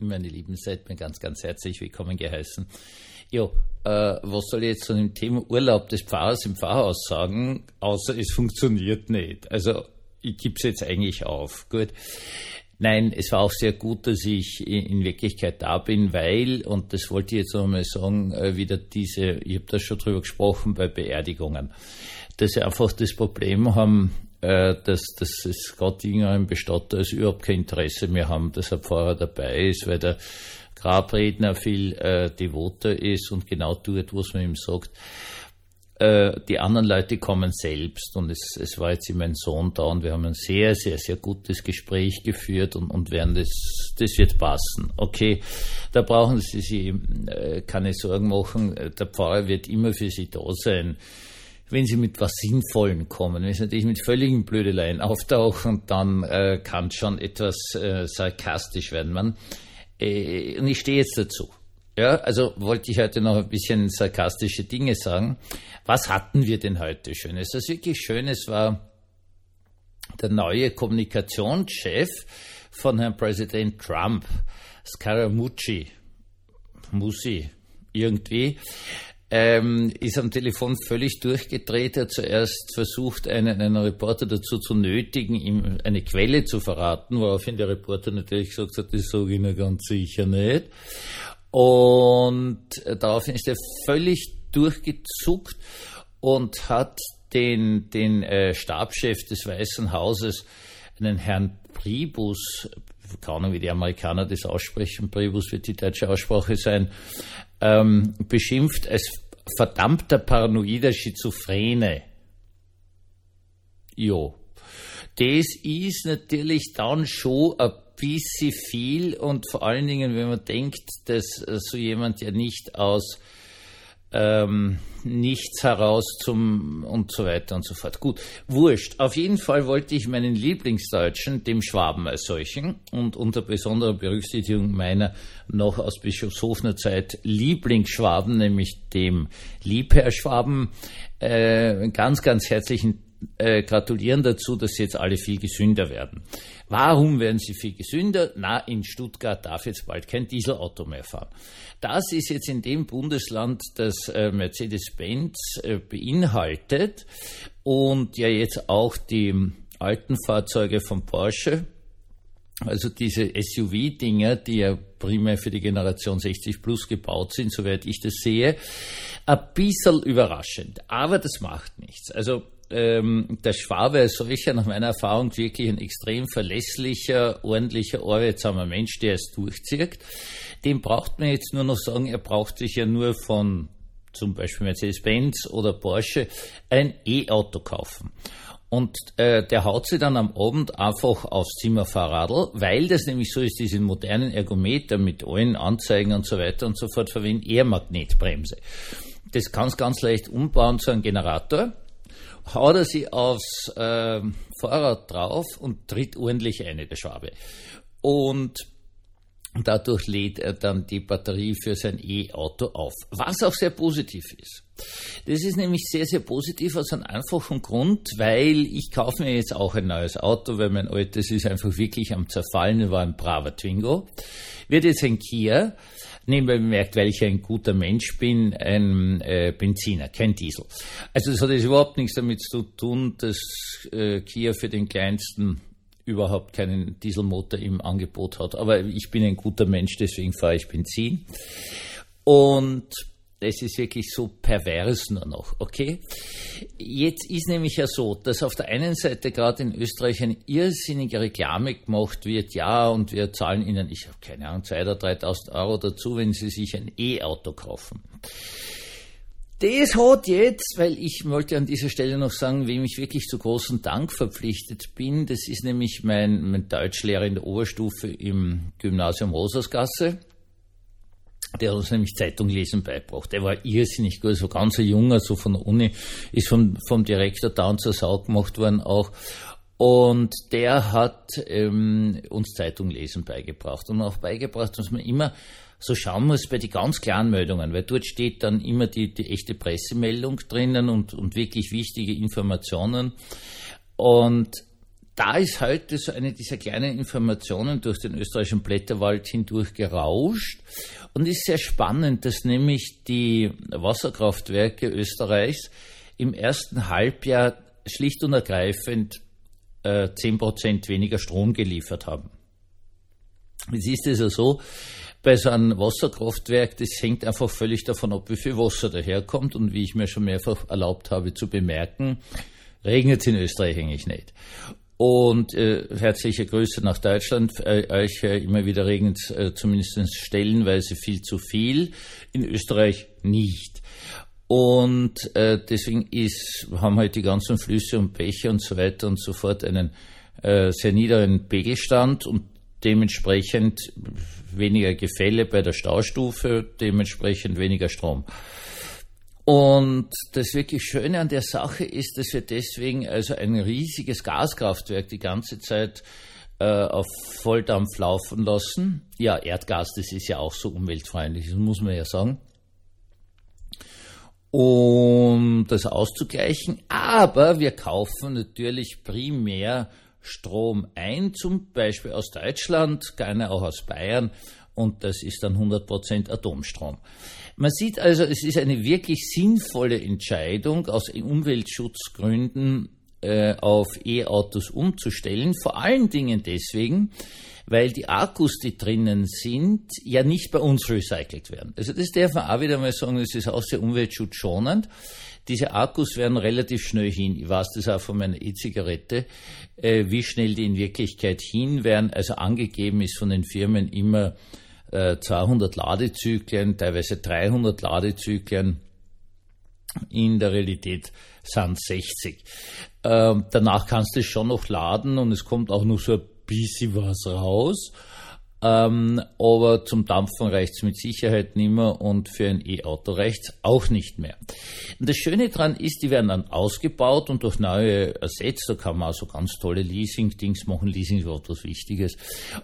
meine Lieben, seid mir ganz, ganz herzlich willkommen geheißen. Ja, was soll ich jetzt zu dem Thema Urlaub des Pfarrers im Pfarrhaus sagen, außer es funktioniert nicht. Also ich gebe es jetzt eigentlich auf. Gut. Nein, es war auch sehr gut, dass ich in Wirklichkeit da bin, weil, und das wollte ich jetzt noch mal sagen, wieder ich habe da schon drüber gesprochen bei Beerdigungen, dass sie einfach das Problem haben, dass es gerade irgendeinem Bestatter ist überhaupt kein Interesse mehr haben, dass ein Pfarrer dabei ist, weil der Grabredner viel devoter ist und genau tut, was man ihm sagt. Die anderen Leute kommen selbst und es war jetzt mein Sohn da und wir haben ein sehr, sehr, sehr gutes Gespräch geführt und werden das wird passen. Okay, da brauchen Sie sich keine Sorgen machen, der Pfarrer wird immer für Sie da sein. Wenn Sie mit was Sinnvollem kommen, wenn Sie natürlich mit völligen Blödeleien auftauchen, dann kann es schon etwas sarkastisch werden. Und ich stehe jetzt dazu. Ja, also wollte ich heute noch ein bisschen sarkastische Dinge sagen. Was hatten wir denn heute Schönes? Das wirklich Schönes war der neue Kommunikationschef von Herrn Präsident Trump, Scaramucci, Musi, irgendwie, ist am Telefon völlig durchgedreht. Er hat zuerst versucht, einen Reporter dazu zu nötigen, ihm eine Quelle zu verraten, woraufhin der Reporter natürlich gesagt hat, das sage ich Ihnen ganz sicher nicht. Und daraufhin ist er völlig durchgezuckt und hat den Stabschef des Weißen Hauses, einen Herrn Priebus, keine Ahnung, wie die Amerikaner das aussprechen, Priebus wird die deutsche Aussprache sein, beschimpft als verdammter paranoider Schizophrene. Jo. Das ist natürlich dann schon ein bisschen viel und vor allen Dingen, wenn man denkt, dass so jemand ja nicht aus nichts heraus und so weiter und so fort. Gut, wurscht. Auf jeden Fall wollte ich meinen Lieblingsdeutschen, dem Schwaben als solchen und unter besonderer Berücksichtigung meiner noch aus Bischofshofener Zeit Lieblingsschwaben, nämlich dem Liebherr Schwaben, ganz, ganz herzlichen gratulieren dazu, dass sie jetzt alle viel gesünder werden. Warum werden sie viel gesünder? Na, in Stuttgart darf jetzt bald kein Dieselauto mehr fahren. Das ist jetzt in dem Bundesland, das Mercedes-Benz beinhaltet und ja jetzt auch die alten Fahrzeuge von Porsche, also diese SUV-Dinger, die ja primär für die Generation 60 plus gebaut sind, soweit ich das sehe, ein bisschen überraschend. Aber das macht nichts. Also der Schwabe als solcher, nach meiner Erfahrung, wirklich ein extrem verlässlicher, ordentlicher, arbeitsamer Mensch, der es durchzieht. Dem braucht man jetzt nur noch sagen, er braucht sich ja nur von zum Beispiel Mercedes-Benz oder Porsche ein E-Auto kaufen. Und der haut sich dann am Abend einfach aufs Zimmerfahrradl, weil das nämlich so ist, diesen modernen Ergometer mit allen Anzeigen und so weiter und so fort verwenden, eher Magnetbremse. Das kannst ganz leicht umbauen zu einem Generator. Haut er sie aufs Fahrrad drauf und tritt ordentlich ein, der Schwabe. Und dadurch lädt er dann die Batterie für sein E-Auto auf, was auch sehr positiv ist. Das ist nämlich sehr, sehr positiv aus einem einfachen Grund, weil ich kaufe mir jetzt auch ein neues Auto, weil mein altes ist einfach wirklich am Zerfallen, war ein braver Twingo. Wird jetzt ein Kia, nebenbei bemerkt, weil ich ein guter Mensch bin, ein Benziner, kein Diesel. Also das hat jetzt überhaupt nichts damit zu tun, dass Kia für den kleinsten überhaupt keinen Dieselmotor im Angebot hat. Aber ich bin ein guter Mensch, deswegen fahre ich Benzin. Und es ist wirklich so pervers nur noch, okay? Jetzt ist nämlich ja so, dass auf der einen Seite gerade in Österreich eine irrsinnige Reklame gemacht wird, ja, und wir zahlen Ihnen, ich habe keine Ahnung, 2.000 oder 3.000 Euro dazu, wenn Sie sich ein E-Auto kaufen. Das hat jetzt, weil ich wollte an dieser Stelle noch sagen, wem ich wirklich zu großem Dank verpflichtet bin, das ist nämlich mein Deutschlehrer in der Oberstufe im Gymnasium Rosersgasse. Der hat uns nämlich Zeitung lesen beigebracht. Der war irrsinnig gut, so ganz ein Junger, so von der Uni, ist vom Direktor down zur Sau gemacht worden auch. Und der hat uns Zeitung lesen beigebracht und auch beigebracht, dass man immer so schauen muss bei die ganz klaren Meldungen, weil dort steht dann immer die echte Pressemeldung drinnen und wirklich wichtige Informationen. Und da ist heute so eine dieser kleinen Informationen durch den österreichischen Blätterwald hindurch gerauscht und ist sehr spannend, dass nämlich die Wasserkraftwerke Österreichs im ersten Halbjahr schlicht und ergreifend 10% weniger Strom geliefert haben. Jetzt ist es ja so, bei so einem Wasserkraftwerk, das hängt einfach völlig davon ab, wie viel Wasser daherkommt und wie ich mir schon mehrfach erlaubt habe zu bemerken, regnet es in Österreich eigentlich nicht. Und herzliche Grüße nach Deutschland. Euch immer wieder regnet es zumindest stellenweise viel zu viel, in Österreich nicht. Und deswegen haben halt die ganzen Flüsse und Bäche und so weiter und so fort einen sehr niederen Pegelstand und dementsprechend weniger Gefälle bei der Staustufe, dementsprechend weniger Strom. Und das wirklich Schöne an der Sache ist, dass wir deswegen also ein riesiges Gaskraftwerk die ganze Zeit auf Volldampf laufen lassen. Ja, Erdgas, das ist ja auch so umweltfreundlich, das muss man ja sagen. Um das auszugleichen. Aber wir kaufen natürlich primär Strom ein, zum Beispiel aus Deutschland, gerne auch aus Bayern. Und das ist dann 100% Atomstrom. Man sieht also, es ist eine wirklich sinnvolle Entscheidung, aus Umweltschutzgründen auf E-Autos umzustellen. Vor allen Dingen deswegen, weil die Akkus, die drinnen sind, ja nicht bei uns recycelt werden. Also das darf man auch wieder mal sagen, das ist auch sehr umweltschutzschonend. Diese Akkus werden relativ schnell hin. Ich weiß das auch von meiner E-Zigarette, wie schnell die in Wirklichkeit hin werden. Also angegeben ist von den Firmen immer 200 Ladezyklen, teilweise 300 Ladezyklen. In der Realität sind 60. Danach kannst du es schon noch laden und es kommt auch noch so ein bisschen was raus. Aber zum Dampfen reicht es mit Sicherheit nicht mehr und für ein E-Auto reicht es auch nicht mehr. Und das Schöne daran ist, die werden dann ausgebaut und durch neue ersetzt. Da kann man auch so ganz tolle Leasing-Dings machen. Leasing ist was Wichtiges.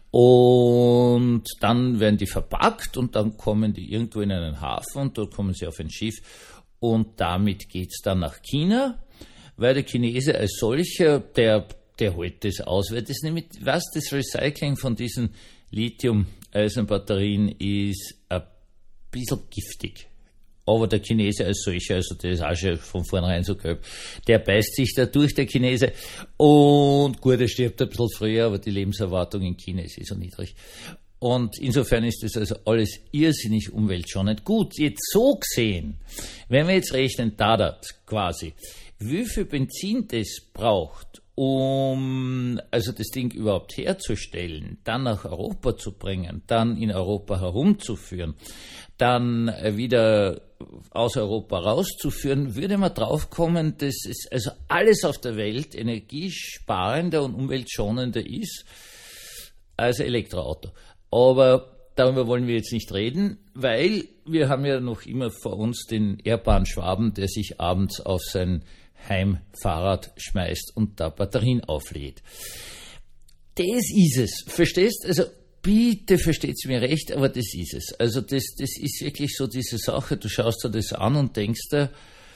Und dann werden die verpackt und dann kommen die irgendwo in einen Hafen und dort kommen sie auf ein Schiff und damit geht's dann nach China, weil der Chinese als solcher, der holt das aus, weil das nämlich, was das Recycling von diesen Lithium-Eisen-Batterien ist ein bisschen giftig. Aber der Chinese als solcher, also der ist auch schon von vornherein so gelb, der beißt sich da durch, der Chinese. Und gut, er stirbt ein bisschen früher, aber die Lebenserwartung in China ist so niedrig. Und insofern ist das also alles irrsinnig umweltschonend. Gut, jetzt so gesehen, wenn wir jetzt rechnen, quasi, wie viel Benzin das braucht, um also das Ding überhaupt herzustellen, dann nach Europa zu bringen, dann in Europa herumzuführen, dann wieder aus Europa rauszuführen, würde man draufkommen, dass es also alles auf der Welt energiesparender und umweltschonender ist als Elektroauto. Aber darüber wollen wir jetzt nicht reden, weil wir haben ja noch immer vor uns den ehrbaren Schwaben, der sich abends auf sein Heimfahrrad schmeißt und da Batterien auflädt. Das ist es. Verstehst? Also bitte versteht's mir recht, aber das ist es. Also das ist wirklich so diese Sache, du schaust dir das an und denkst dir,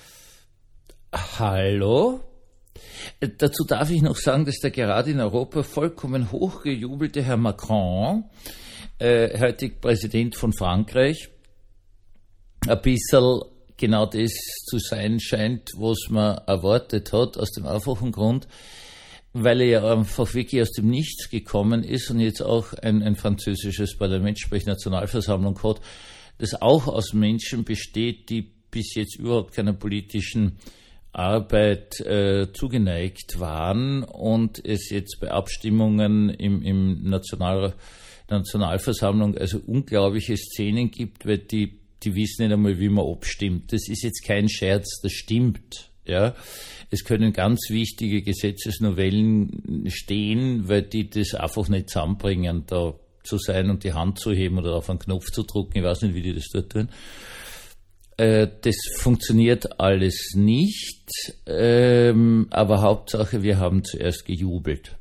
hallo? Dazu darf ich noch sagen, dass der gerade in Europa vollkommen hochgejubelte Herr Macron, heutig Präsident von Frankreich, ein bisschen genau das zu sein scheint, was man erwartet hat, aus dem einfachen Grund, weil er ja einfach wirklich aus dem Nichts gekommen ist und jetzt auch ein französisches Parlament, sprich Nationalversammlung hat, das auch aus Menschen besteht, die bis jetzt überhaupt keiner politischen Arbeit zugeneigt waren und es jetzt bei Abstimmungen im Nationalversammlung also unglaubliche Szenen gibt, weil die wissen nicht einmal, wie man abstimmt. Das ist jetzt kein Scherz, das stimmt. Ja, es können ganz wichtige Gesetzesnovellen stehen, weil die das einfach nicht zusammenbringen, da zu sein und die Hand zu heben oder auf einen Knopf zu drücken. Ich weiß nicht, wie die das dort tun. Das funktioniert alles nicht, aber Hauptsache, wir haben zuerst gejubelt.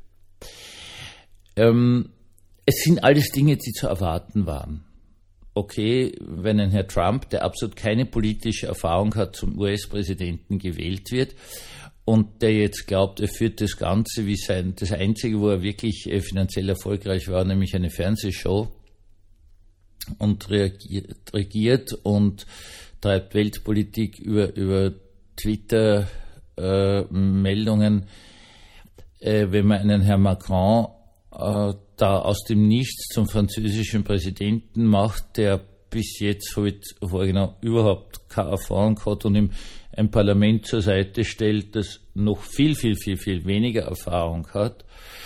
Es sind alles Dinge, die zu erwarten waren. Okay, wenn ein Herr Trump, der absolut keine politische Erfahrung hat, zum US-Präsidenten gewählt wird und der jetzt glaubt, er führt das Ganze wie das Einzige, wo er wirklich finanziell erfolgreich war, nämlich eine Fernsehshow, und regiert und treibt Weltpolitik über Twitter Meldungen, wenn man einen Herrn Macron da aus dem Nichts zum französischen Präsidenten macht, der bis jetzt vorgenommen überhaupt keine Erfahrung hat und ihm ein Parlament zur Seite stellt, das noch viel, viel, viel, viel weniger Erfahrung hat.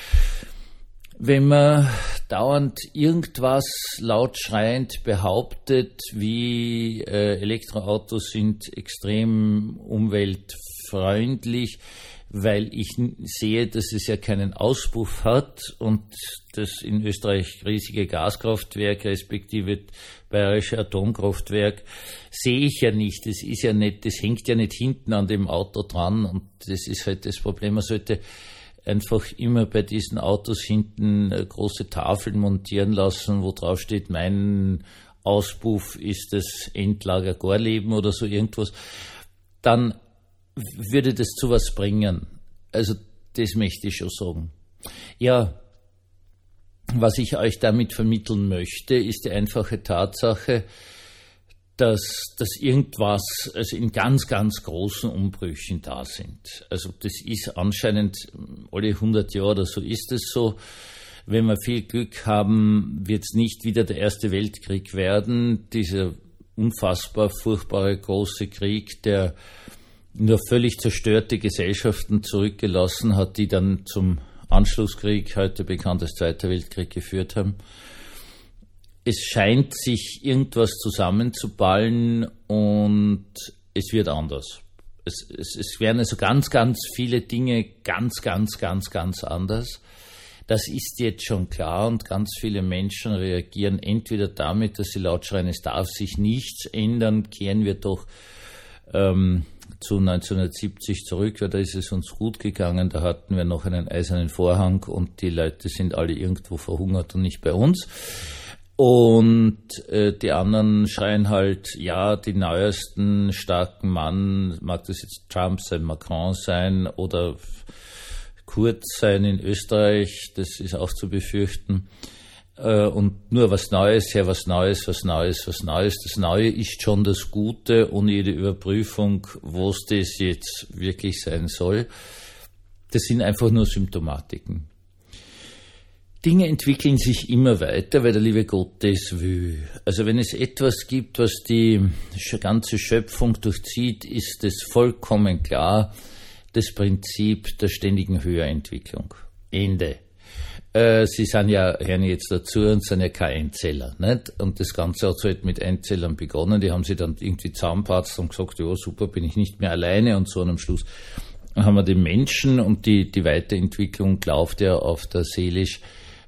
Wenn man dauernd irgendwas laut schreiend behauptet, wie Elektroautos sind extrem umweltfreundlich, weil ich sehe, dass es ja keinen Auspuff hat und das in Österreich riesige Gaskraftwerk respektive bayerische Atomkraftwerk sehe ich ja nicht. Das ist ja nicht, das hängt ja nicht hinten an dem Auto dran und das ist halt das Problem. Man sollte einfach immer bei diesen Autos hinten große Tafeln montieren lassen, wo drauf steht, mein Auspuff ist das Endlager Gorleben oder so irgendwas. Dann würde das zu was bringen. Also das möchte ich schon sagen. Ja, was ich euch damit vermitteln möchte, ist die einfache Tatsache, dass irgendwas, also in ganz, ganz großen Umbrüchen da sind. Also das ist anscheinend alle 100 Jahre oder so ist es so. Wenn wir viel Glück haben, wird es nicht wieder der Erste Weltkrieg werden. Dieser unfassbar furchtbare große Krieg, der nur völlig zerstörte Gesellschaften zurückgelassen hat, die dann zum Anschlusskrieg, heute bekannt als Zweiter Weltkrieg, geführt haben. Es scheint sich irgendwas zusammenzuballen und es wird anders. Es werden also ganz, ganz viele Dinge ganz, ganz, ganz, ganz anders. Das ist jetzt schon klar und ganz viele Menschen reagieren entweder damit, dass sie laut schreien, es darf sich nichts ändern, kehren wir doch zu 1970 zurück, weil da ist es uns gut gegangen, da hatten wir noch einen eisernen Vorhang und die Leute sind alle irgendwo verhungert und nicht bei uns. Und die anderen schreien halt, ja, die neuesten starken Mann, mag das jetzt Trump sein, Macron sein oder Kurz sein in Österreich, das ist auch zu befürchten. Und nur was Neues, ja, was Neues, was Neues, was Neues. Das Neue ist schon das Gute, ohne jede Überprüfung, was das jetzt wirklich sein soll. Das sind einfach nur Symptomatiken. Dinge entwickeln sich immer weiter, weil der liebe Gott das will. Also wenn es etwas gibt, was die ganze Schöpfung durchzieht, ist es vollkommen klar, das Prinzip der ständigen Höherentwicklung. Ende. Sie sind ja, hören jetzt dazu, und sind ja kein Einzeller, nicht? Und das Ganze hat halt mit Einzellern begonnen, die haben sich dann irgendwie zusammenpatzt und gesagt, ja, super, bin ich nicht mehr alleine, und so, und am Schluss haben wir den Menschen, und die Weiterentwicklung läuft ja auf der seelisch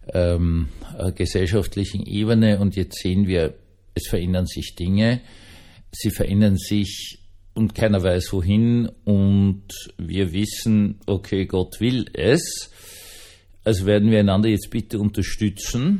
gesellschaftlichen Ebene, und jetzt sehen wir, es verändern sich Dinge, sie verändern sich und keiner weiß wohin, und wir wissen, okay, Gott will es. Also werden wir einander jetzt bitte unterstützen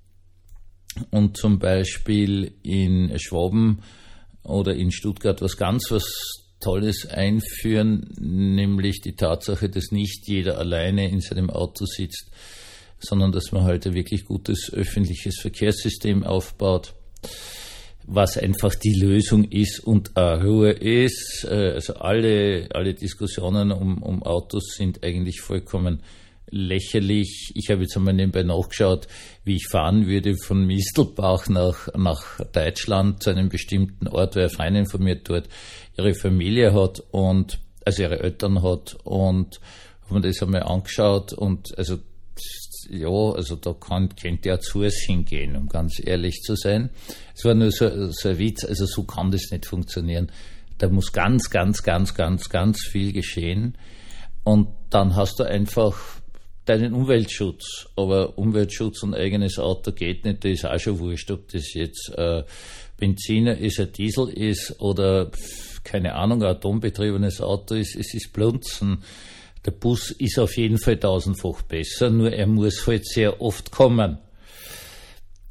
und zum Beispiel in Schwaben oder in Stuttgart was Tolles einführen, nämlich die Tatsache, dass nicht jeder alleine in seinem Auto sitzt, sondern dass man halt ein wirklich gutes öffentliches Verkehrssystem aufbaut, was einfach die Lösung ist und auch Ruhe ist. Also alle Diskussionen um Autos sind eigentlich vollkommen lächerlich. Ich habe jetzt einmal nebenbei nachgeschaut, wie ich fahren würde von Mistelbach nach Deutschland zu einem bestimmten Ort, weil eine Freundin von mir dort ihre Familie hat und also ihre Eltern hat, und habe mir das einmal angeschaut, und also ja, also da könnte ja zu es hingehen, um ganz ehrlich zu sein. Es war nur so ein Witz, also so kann das nicht funktionieren. Da muss ganz, ganz, ganz, ganz, ganz viel geschehen, und dann hast du einfach deinen Umweltschutz. Aber Umweltschutz und eigenes Auto geht nicht, das ist auch schon wurscht, ob das jetzt Benziner ist, ein Diesel ist oder keine Ahnung, ein atombetriebenes Auto ist, es ist Blunzen. Der Bus ist auf jeden Fall tausendfach besser, nur er muss halt sehr oft kommen.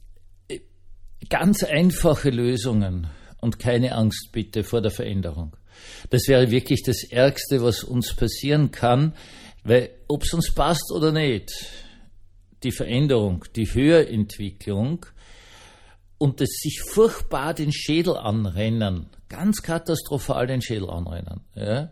Ganz einfache Lösungen und keine Angst bitte vor der Veränderung. Das wäre wirklich das Ärgste, was uns passieren kann, weil ob es uns passt oder nicht, die Veränderung, die Höherentwicklung und das sich furchtbar den Schädel anrennen, ganz katastrophal den Schädel anrennen, ja,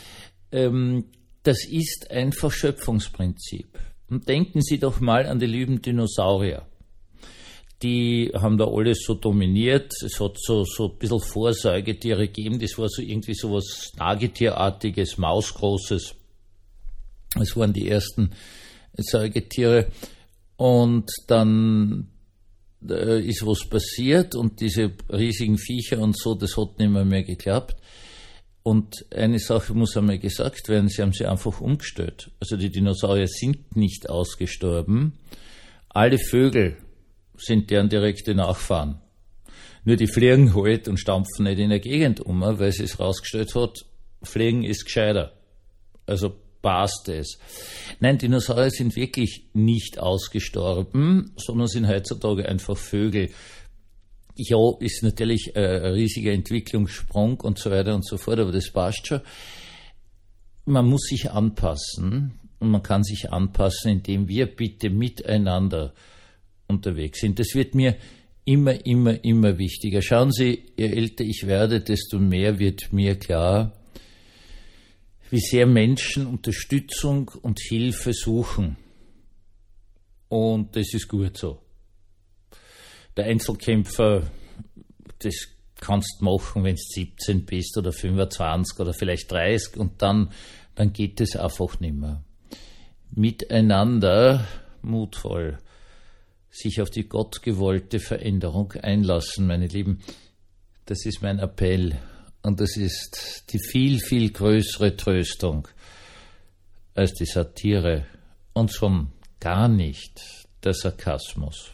das ist ein Verschöpfungsprinzip. Und denken Sie doch mal an die lieben Dinosaurier. Die haben da alles so dominiert. Es hat so ein bisschen Vorsäugetiere gegeben. Das war so irgendwie so was Nagetierartiges, Mausgroßes. Das waren die ersten Säugetiere. Und dann ist was passiert und diese riesigen Viecher und so, das hat nicht mehr geklappt. Und eine Sache muss einmal gesagt werden, sie haben sie einfach umgestellt. Also die Dinosaurier sind nicht ausgestorben. Alle Vögel sind deren direkte Nachfahren. Nur die fliegen halt und stampfen nicht in der Gegend um, weil sie es rausgestellt hat, fliegen ist gescheiter. Also passt es. Nein, Dinosaurier sind wirklich nicht ausgestorben, sondern sind heutzutage einfach Vögel. Ja, ist natürlich ein riesiger Entwicklungssprung und so weiter und so fort, aber das passt schon. Man muss sich anpassen und man kann sich anpassen, indem wir bitte miteinander unterwegs sind. Das wird mir immer wichtiger. Schauen Sie, je älter ich werde, desto mehr wird mir klar, wie sehr Menschen Unterstützung und Hilfe suchen. Und das ist gut so. Der Einzelkämpfer, das kannst du machen, wenn du 17 bist oder 25 oder vielleicht 30 und dann geht es einfach nicht mehr. Miteinander mutvoll sich auf die gottgewollte Veränderung einlassen, meine Lieben. Das ist mein Appell und das ist die viel größere Tröstung als die Satire und schon gar nicht der Sarkasmus.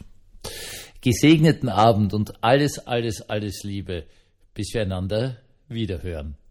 Gesegneten Abend und alles Liebe, bis wir einander wiederhören.